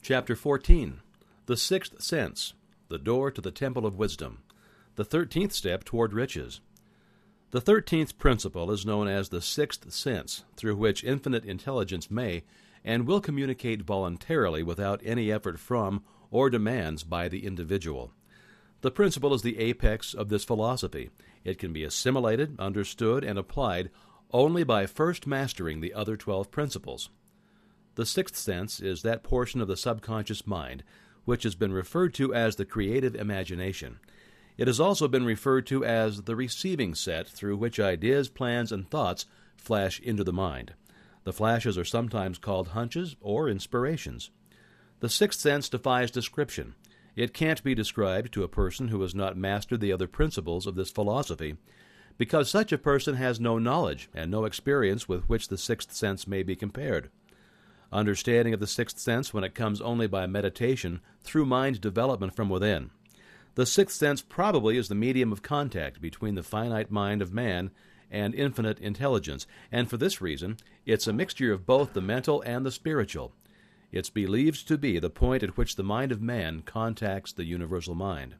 Chapter 14. The Sixth Sense, the Door to the Temple of Wisdom, the 13th Step toward Riches. The 13th principle is known as the Sixth Sense, through which infinite intelligence may and will communicate voluntarily without any effort from or demands by the individual. The principle is the apex of this philosophy. It can be assimilated, understood, and applied only by first mastering the other 12 principles. The sixth sense is that portion of the subconscious mind which has been referred to as the creative imagination. It has also been referred to as the receiving set through which ideas, plans, and thoughts flash into the mind. The flashes are sometimes called hunches or inspirations. The sixth sense defies description. It can't be described to a person who has not mastered the other principles of this philosophy, because such a person has no knowledge and no experience with which the sixth sense may be compared. Understanding of the sixth sense when it comes only by meditation through mind development from within. The sixth sense probably is the medium of contact between the finite mind of man and infinite intelligence, and for this reason, it's a mixture of both the mental and the spiritual. It's believed to be the point at which the mind of man contacts the universal mind.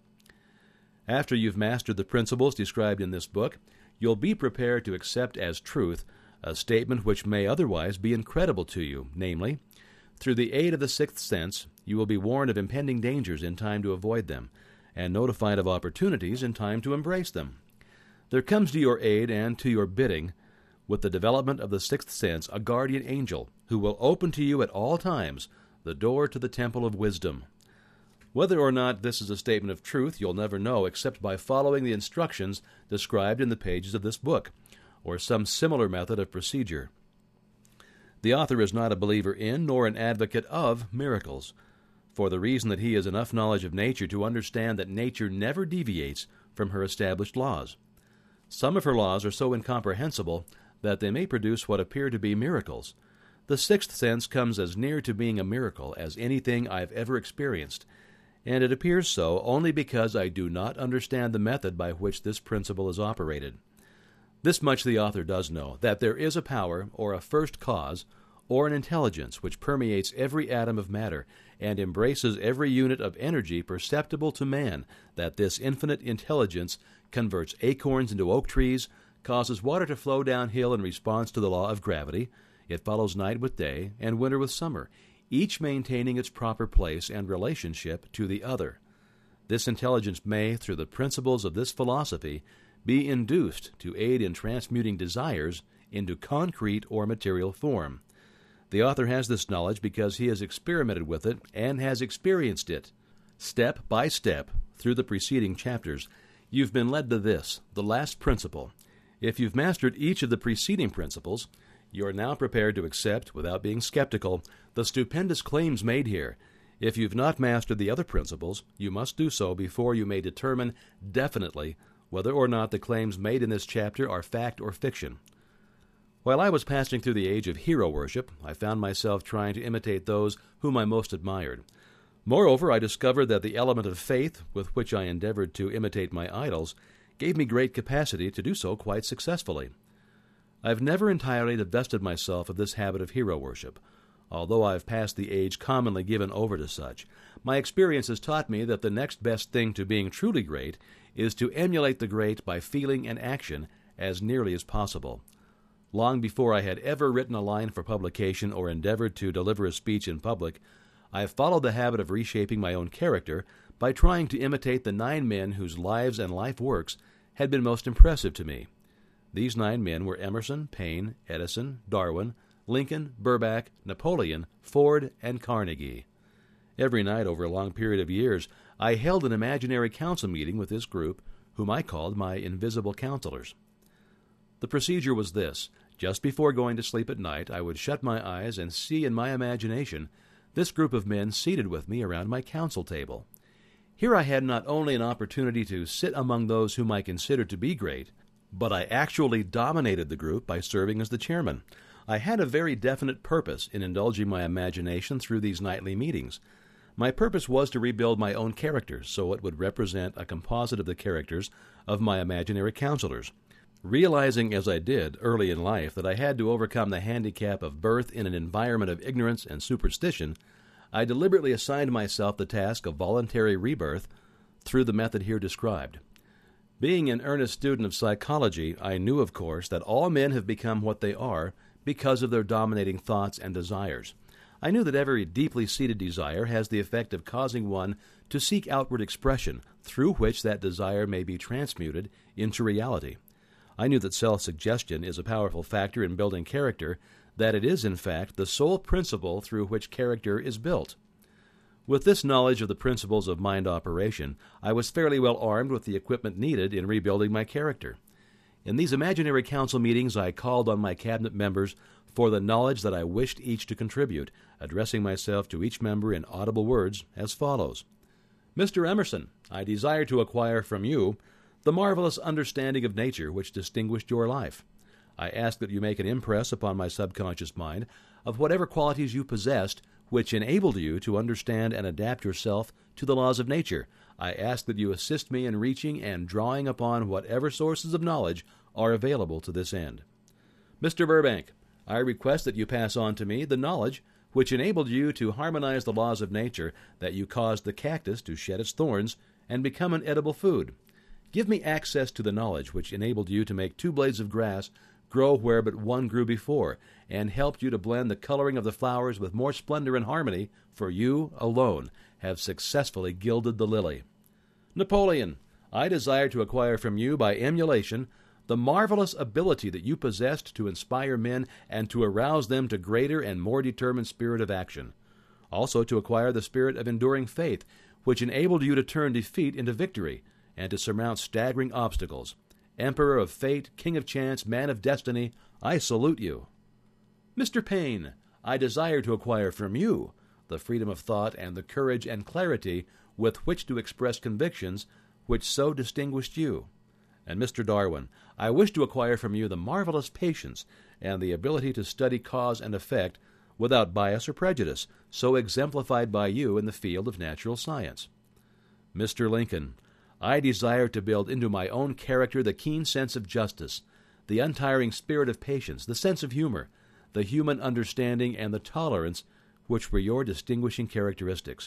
After you've mastered the principles described in this book, you'll be prepared to accept as truth a statement which may otherwise be incredible to you, namely, through the aid of the sixth sense, you will be warned of impending dangers in time to avoid them, and notified of opportunities in time to embrace them. There comes to your aid and to your bidding, with the development of the sixth sense, a guardian angel who will open to you at all times the door to the temple of wisdom. Whether or not this is a statement of truth, you'll never know except by following the instructions described in the pages of this book, or some similar method of procedure. The author is not a believer in nor an advocate of miracles, for the reason that he has enough knowledge of nature to understand that nature never deviates from her established laws. Some of her laws are so incomprehensible that they may produce what appear to be miracles. The sixth sense comes as near to being a miracle as anything I've ever experienced, and it appears so only because I do not understand the method by which this principle is operated. This much the author does know, that there is a power, or a first cause, or an intelligence which permeates every atom of matter and embraces every unit of energy perceptible to man, that this infinite intelligence converts acorns into oak trees, causes water to flow downhill in response to the law of gravity. It follows night with day and winter with summer, each maintaining its proper place and relationship to the other. This intelligence may, through the principles of this philosophy, be induced to aid in transmuting desires into concrete or material form. The author has this knowledge because he has experimented with it and has experienced it. Step by step, through the preceding chapters, you've been led to this, the last principle. If you've mastered each of the preceding principles, you are now prepared to accept, without being skeptical, the stupendous claims made here. If you've not mastered the other principles, you must do so before you may determine definitely whether or not the claims made in this chapter are fact or fiction. While I was passing through the age of hero worship, I found myself trying to imitate those whom I most admired. Moreover, I discovered that the element of faith with which I endeavored to imitate my idols gave me great capacity to do so quite successfully. I've never entirely divested myself of this habit of hero worship, although I've passed the age commonly given over to such. My experience has taught me that the next best thing to being truly great is to emulate the great by feeling and action as nearly as possible. Long before I had ever written a line for publication or endeavored to deliver a speech in public, I have followed the habit of reshaping my own character by trying to imitate the 9 men whose lives and life works had been most impressive to me. These 9 men were Emerson, Paine, Edison, Darwin, Lincoln, Burbank, Napoleon, Ford, and Carnegie. Every night over a long period of years, I held an imaginary council meeting with this group, whom I called my invisible counselors. The procedure was this. Just before going to sleep at night, I would shut my eyes and see in my imagination this group of men seated with me around my council table. Here I had not only an opportunity to sit among those whom I considered to be great, but I actually dominated the group by serving as the chairman. I had a very definite purpose in indulging my imagination through these nightly meetings. My purpose was to rebuild my own character so it would represent a composite of the characters of my imaginary counselors. Realizing as I did early in life that I had to overcome the handicap of birth in an environment of ignorance and superstition, I deliberately assigned myself the task of voluntary rebirth through the method here described. Being an earnest student of psychology, I knew, of course, that all men have become what they are because of their dominating thoughts and desires. I knew that every deeply seated desire has the effect of causing one to seek outward expression through which that desire may be transmuted into reality. I knew that self-suggestion is a powerful factor in building character, that it is, in fact, the sole principle through which character is built. With this knowledge of the principles of mind operation, I was fairly well armed with the equipment needed in rebuilding my character. In these imaginary council meetings, I called on my cabinet members for the knowledge that I wished each to contribute, addressing myself to each member in audible words as follows. Mr. Emerson, I desire to acquire from you the marvelous understanding of nature which distinguished your life. I ask that you make an impress upon my subconscious mind of whatever qualities you possessed which enabled you to understand and adapt yourself to the laws of nature. I ask that you assist me in reaching and drawing upon whatever sources of knowledge are available to this end. Mr. Burbank, I request that you pass on to me the knowledge which enabled you to harmonize the laws of nature, that you caused the cactus to shed its thorns and become an edible food. Give me access to the knowledge which enabled you to make 2 blades of grass grow where but one grew before, and helped you to blend the coloring of the flowers with more splendor and harmony, for you alone have successfully gilded the lily. Napoleon, I desire to acquire from you by emulation the marvelous ability that you possessed to inspire men and to arouse them to greater and more determined spirit of action. Also to acquire the spirit of enduring faith, which enabled you to turn defeat into victory, and to surmount staggering obstacles. Emperor of fate, king of chance, man of destiny, I salute you. Mr. Paine, I desire to acquire from you the freedom of thought and the courage and clarity with which to express convictions which so distinguished you. And Mr. Darwin, I wish to acquire from you the marvelous patience and the ability to study cause and effect without bias or prejudice, so exemplified by you in the field of natural science. Mr. Lincoln, I desire to build into my own character the keen sense of justice, the untiring spirit of patience, the sense of humor, the human understanding, and the tolerance which were your distinguishing characteristics.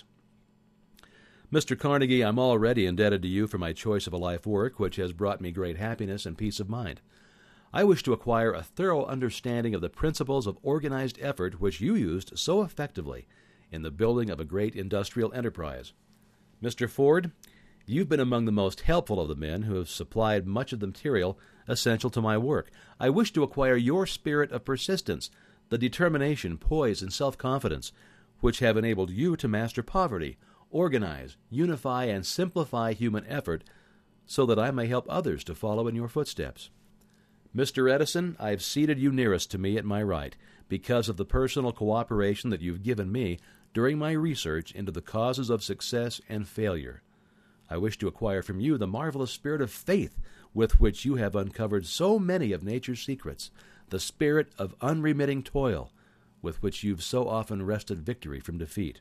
Mr. Carnegie, I'm already indebted to you for my choice of a life work which has brought me great happiness and peace of mind. I wish to acquire a thorough understanding of the principles of organized effort which you used so effectively in the building of a great industrial enterprise. Mr. Ford, you've been among the most helpful of the men who have supplied much of the material essential to my work. I wish to acquire your spirit of persistence, the determination, poise, and self-confidence which have enabled you to master poverty, organize, unify, and simplify human effort so that I may help others to follow in your footsteps. Mr. Edison, I've seated you nearest to me at my right because of the personal cooperation that you've given me during my research into the causes of success and failure. I wish to acquire from you the marvelous spirit of faith with which you have uncovered so many of nature's secrets, the spirit of unremitting toil with which you've so often wrested victory from defeat.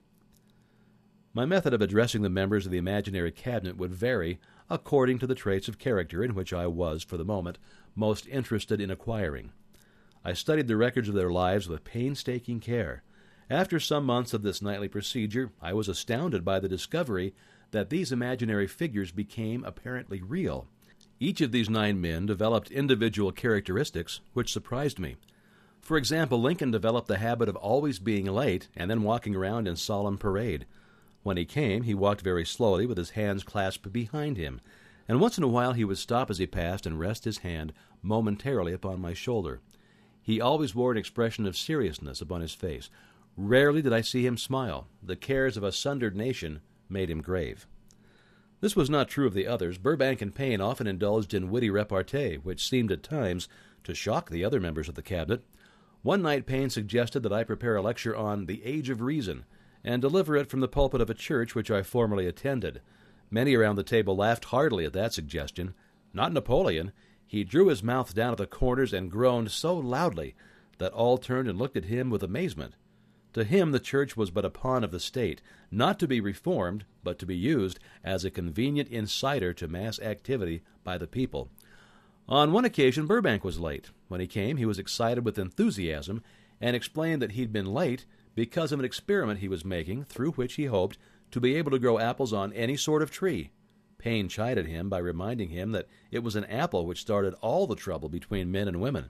My method of addressing the members of the imaginary cabinet would vary according to the traits of character in which I was, for the moment, most interested in acquiring. I studied the records of their lives with painstaking care. After some months of this nightly procedure, I was astounded by the discovery that these imaginary figures became apparently real. Each of these 9 men developed individual characteristics which surprised me. For example, Lincoln developed the habit of always being late and then walking around in solemn parade. When he came, he walked very slowly with his hands clasped behind him, and once in a while he would stop as he passed and rest his hand momentarily upon my shoulder. He always wore an expression of seriousness upon his face. Rarely did I see him smile. The cares of a sundered nation made him grave. This was not true of the others. Burbank and Paine often indulged in witty repartee, which seemed at times to shock the other members of the cabinet. One night Paine suggested that I prepare a lecture on the Age of Reason, and deliver it from the pulpit of a church which I formerly attended. Many around the table laughed heartily at that suggestion. Not Napoleon. He drew his mouth down at the corners and groaned so loudly that all turned and looked at him with amazement. To him the church was but a pawn of the state, not to be reformed, but to be used as a convenient inciter to mass activity by the people. On one occasion Burbank was late. When he came, he was excited with enthusiasm and explained that he'd been late because of an experiment he was making through which he hoped to be able to grow apples on any sort of tree. Paine chided him by reminding him that it was an apple which started all the trouble between men and women.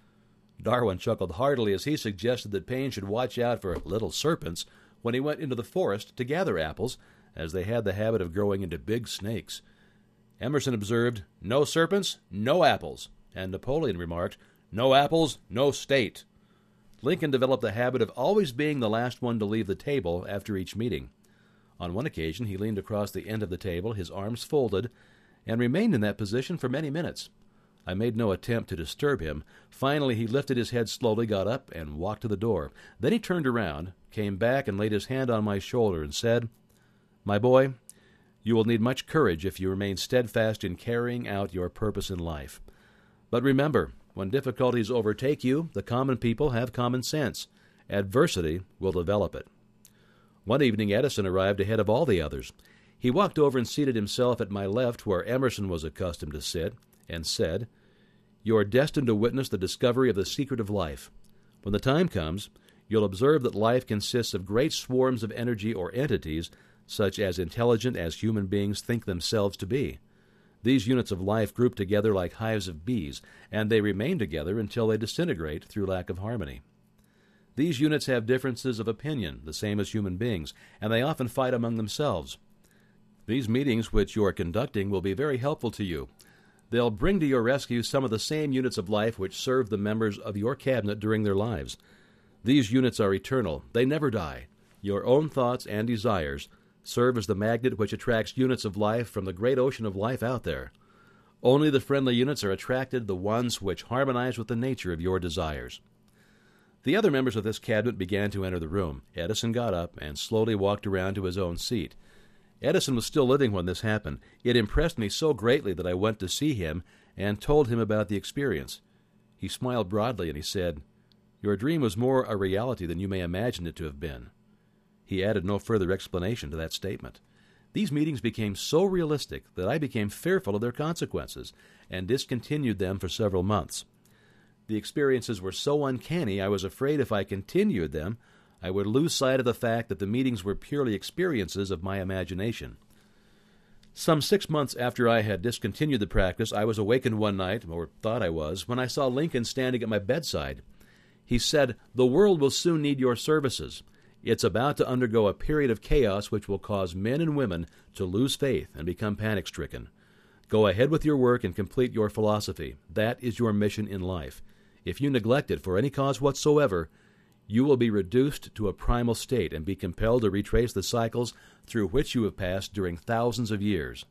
Darwin chuckled heartily as he suggested that Paine should watch out for little serpents when he went into the forest to gather apples, as they had the habit of growing into big snakes. Emerson observed, "No serpents, no apples," and Napoleon remarked, "No apples, no state." Lincoln developed the habit of always being the last one to leave the table after each meeting. On one occasion, he leaned across the end of the table, his arms folded, and remained in that position for many minutes. I made no attempt to disturb him. Finally, he lifted his head slowly, got up, and walked to the door. Then he turned around, came back, and laid his hand on my shoulder and said, "My boy, you will need much courage if you remain steadfast in carrying out your purpose in life. But remember, when difficulties overtake you, the common people have common sense. Adversity will develop it." One evening Edison arrived ahead of all the others. He walked over and seated himself at my left where Emerson was accustomed to sit, and said, "You are destined to witness the discovery of the secret of life. When the time comes, you'll observe that life consists of great swarms of energy or entities, such as intelligent as human beings think themselves to be. These units of life group together like hives of bees, and they remain together until they disintegrate through lack of harmony. These units have differences of opinion, the same as human beings, and they often fight among themselves. These meetings which you are conducting will be very helpful to you. They'll bring to your rescue some of the same units of life which serve the members of your cabinet during their lives. These units are eternal. They never die. Your own thoughts and desires serve as the magnet which attracts units of life from the great ocean of life out there. Only the friendly units are attracted, the ones which harmonize with the nature of your desires." The other members of this cabinet began to enter the room. Edison got up and slowly walked around to his own seat. Edison was still living when this happened. It impressed me so greatly that I went to see him and told him about the experience. He smiled broadly and he said, "Your dream was more a reality than you may imagine it to have been." He added no further explanation to that statement. These meetings became so realistic that I became fearful of their consequences and discontinued them for several months. The experiences were so uncanny I was afraid if I continued them, I would lose sight of the fact that the meetings were purely experiences of my imagination. Some 6 months after I had discontinued the practice, I was awakened one night, or thought I was, when I saw Lincoln standing at my bedside. He said, "The world will soon need your services. It's about to undergo a period of chaos which will cause men and women to lose faith and become panic-stricken. Go ahead with your work and complete your philosophy. That is your mission in life. If you neglect it for any cause whatsoever, you will be reduced to a primal state and be compelled to retrace the cycles through which you have passed during thousands of years."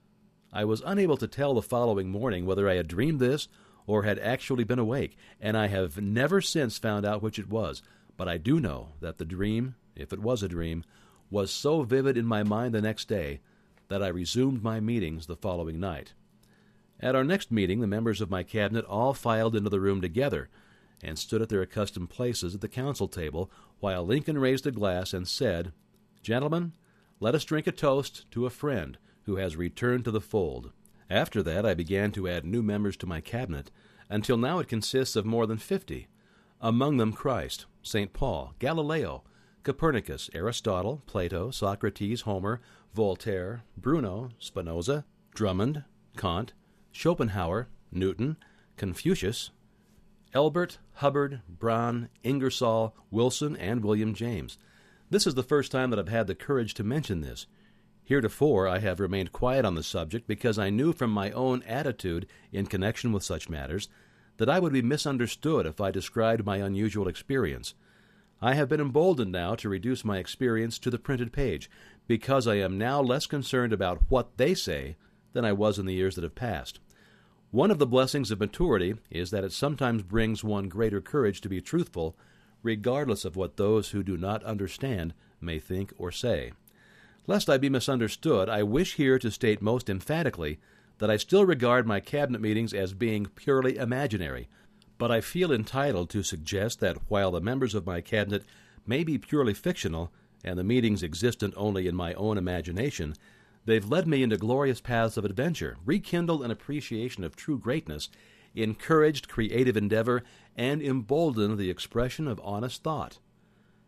I was unable to tell the following morning whether I had dreamed this or had actually been awake, and I have never since found out which it was, but I do know that the dream, if it was a dream, was so vivid in my mind the next day that I resumed my meetings the following night. At our next meeting, the members of my cabinet all filed into the room together and stood at their accustomed places at the council table while Lincoln raised a glass and said, "Gentlemen, let us drink a toast to a friend who has returned to the fold." After that, I began to add new members to my cabinet, until now it consists of more than 50, among them Christ, St. Paul, Galileo, Copernicus, Aristotle, Plato, Socrates, Homer, Voltaire, Bruno, Spinoza, Drummond, Kant, Schopenhauer, Newton, Confucius, Elbert, Hubbard, Braun, Ingersoll, Wilson, and William James. This is the first time that I've had the courage to mention this. Heretofore I have remained quiet on the subject because I knew from my own attitude in connection with such matters that I would be misunderstood if I described my unusual experience. I have been emboldened now to reduce my experience to the printed page, because I am now less concerned about what they say than I was in the years that have passed. One of the blessings of maturity is that it sometimes brings one greater courage to be truthful, regardless of what those who do not understand may think or say. Lest I be misunderstood, I wish here to state most emphatically that I still regard my cabinet meetings as being purely imaginary, but I feel entitled to suggest that while the members of my cabinet may be purely fictional and the meetings existent only in my own imagination, they've led me into glorious paths of adventure, rekindled an appreciation of true greatness, encouraged creative endeavor, and emboldened the expression of honest thought.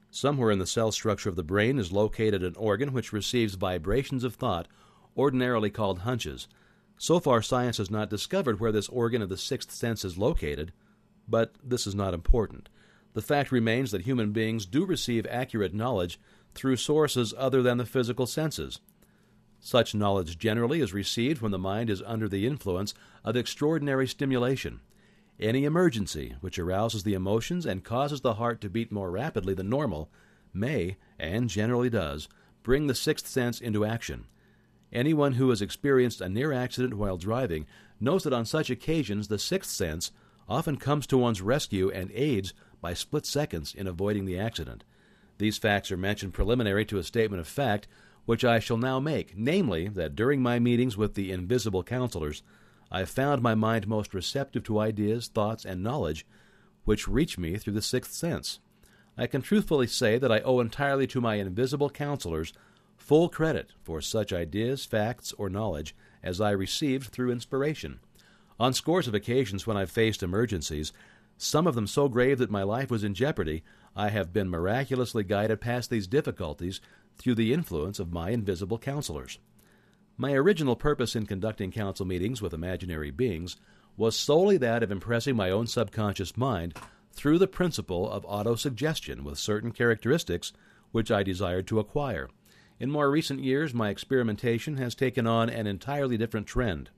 Somewhere in the cell structure of the brain is located an organ which receives vibrations of thought, ordinarily called hunches. So far, science has not discovered where this organ of the sixth sense is located, but this is not important. The fact remains that human beings do receive accurate knowledge through sources other than the physical senses. Such knowledge generally is received when the mind is under the influence of extraordinary stimulation. Any emergency which arouses the emotions and causes the heart to beat more rapidly than normal may, and generally does, bring the sixth sense into action. Anyone who has experienced a near accident while driving knows that on such occasions the sixth sense often comes to one's rescue and aids by split seconds in avoiding the accident. These facts are mentioned preliminary to a statement of fact which I shall now make, namely that during my meetings with the invisible counselors, I have found my mind most receptive to ideas, thoughts, and knowledge which reach me through the sixth sense. I can truthfully say that I owe entirely to my invisible counselors full credit for such ideas, facts, or knowledge as I received through inspiration. On scores of occasions when I've faced emergencies, some of them so grave that my life was in jeopardy, I have been miraculously guided past these difficulties through the influence of my invisible counselors. My original purpose in conducting council meetings with imaginary beings was solely that of impressing my own subconscious mind through the principle of autosuggestion with certain characteristics which I desired to acquire. In more recent years, my experimentation has taken on an entirely different trend.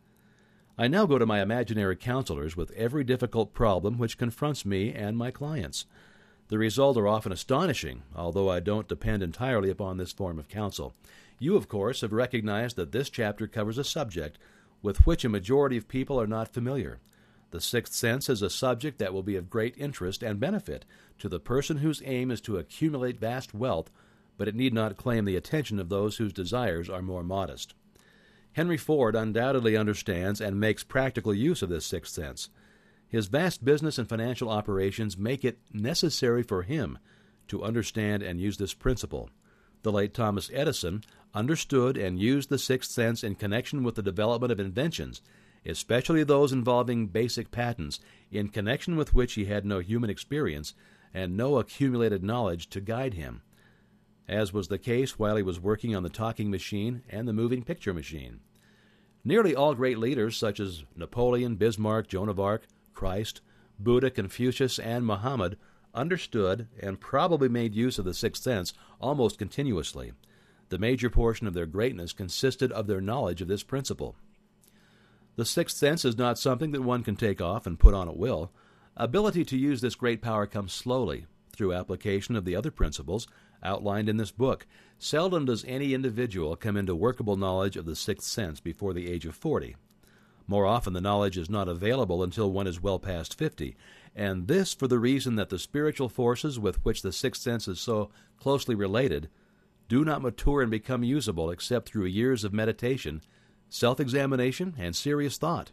I now go to my imaginary counselors with every difficult problem which confronts me and my clients. The results are often astonishing, although I don't depend entirely upon this form of counsel. You, of course, have recognized that this chapter covers a subject with which a majority of people are not familiar. The sixth sense is a subject that will be of great interest and benefit to the person whose aim is to accumulate vast wealth, but it need not claim the attention of those whose desires are more modest. Henry Ford undoubtedly understands and makes practical use of this sixth sense. His vast business and financial operations make it necessary for him to understand and use this principle. The late Thomas Edison understood and used the sixth sense in connection with the development of inventions, especially those involving basic patents, in connection with which he had no human experience and no accumulated knowledge to guide him, as was the case while he was working on the talking machine and the moving picture machine. Nearly all great leaders, such as Napoleon, Bismarck, Joan of Arc, Christ, Buddha, Confucius, and Muhammad, understood and probably made use of the sixth sense almost continuously. The major portion of their greatness consisted of their knowledge of this principle. The sixth sense is not something that one can take off and put on at will. Ability to use this great power comes slowly, through application of the other principles outlined in this book. Seldom does any individual come into workable knowledge of the sixth sense before the age of 40. More often the knowledge is not available until one is well past 50, and this for the reason that the spiritual forces with which the sixth sense is so closely related do not mature and become usable except through years of meditation, self-examination, and serious thought.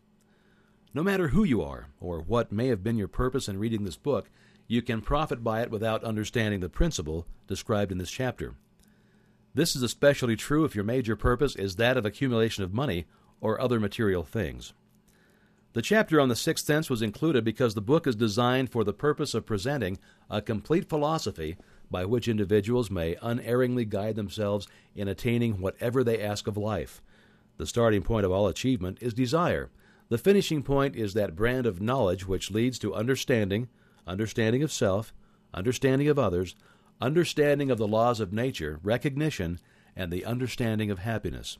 No matter who you are, or what may have been your purpose in reading this book, you can profit by it without understanding the principle described in this chapter. This is especially true if your major purpose is that of accumulation of money or other material things. The chapter on the sixth sense was included because the book is designed for the purpose of presenting a complete philosophy by which individuals may unerringly guide themselves in attaining whatever they ask of life. The starting point of all achievement is desire. The finishing point is that brand of knowledge which leads to understanding of self, understanding of others, understanding of the laws of nature, recognition, and the understanding of happiness.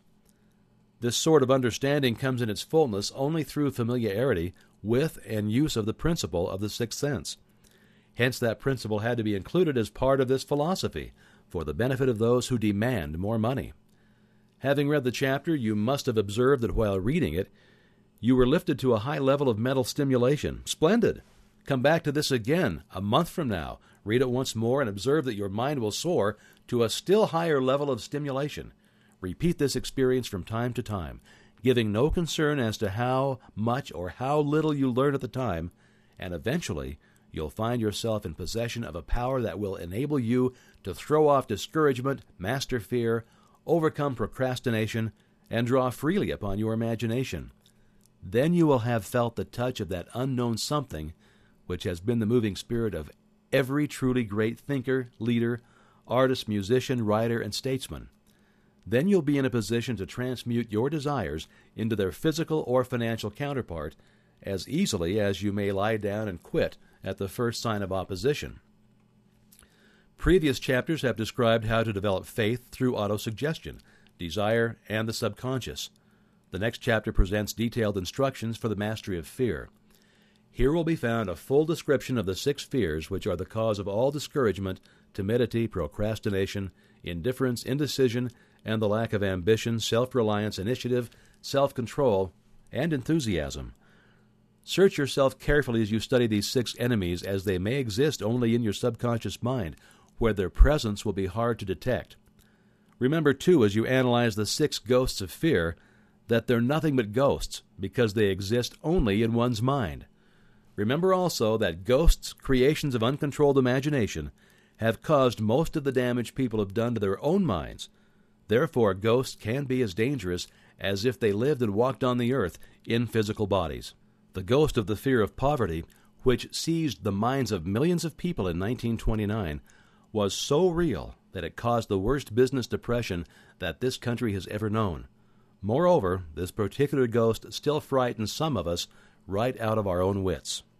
This sort of understanding comes in its fullness only through familiarity with and use of the principle of the sixth sense. Hence that principle had to be included as part of this philosophy for the benefit of those who demand more money. Having read the chapter, you must have observed that while reading it, you were lifted to a high level of mental stimulation. Splendid! Come back to this again a month from now. Read it once more and observe that your mind will soar to a still higher level of stimulation. Repeat this experience from time to time, giving no concern as to how much or how little you learn at the time, and eventually you'll find yourself in possession of a power that will enable you to throw off discouragement, master fear, overcome procrastination, and draw freely upon your imagination. Then you will have felt the touch of that unknown something which has been the moving spirit of every truly great thinker, leader, artist, musician, writer, and statesman. Then you'll be in a position to transmute your desires into their physical or financial counterpart as easily as you may lie down and quit at the first sign of opposition. Previous chapters have described how to develop faith through autosuggestion, desire, and the subconscious. The next chapter presents detailed instructions for the mastery of fear. Here will be found a full description of the 6 fears which are the cause of all discouragement, timidity, procrastination, indifference, indecision, and the lack of ambition, self-reliance, initiative, self-control, and enthusiasm. Search yourself carefully as you study these 6 enemies, as they may exist only in your subconscious mind, where their presence will be hard to detect. Remember, too, as you analyze the 6 ghosts of fear, that they're nothing but ghosts, because they exist only in one's mind. Remember also that ghosts, creations of uncontrolled imagination, have caused most of the damage people have done to their own minds. Therefore, ghosts can be as dangerous as if they lived and walked on the earth in physical bodies. The ghost of the fear of poverty, which seized the minds of millions of people in 1929, was so real that it caused the worst business depression that this country has ever known. Moreover, this particular ghost still frightens some of us right out of our own wits.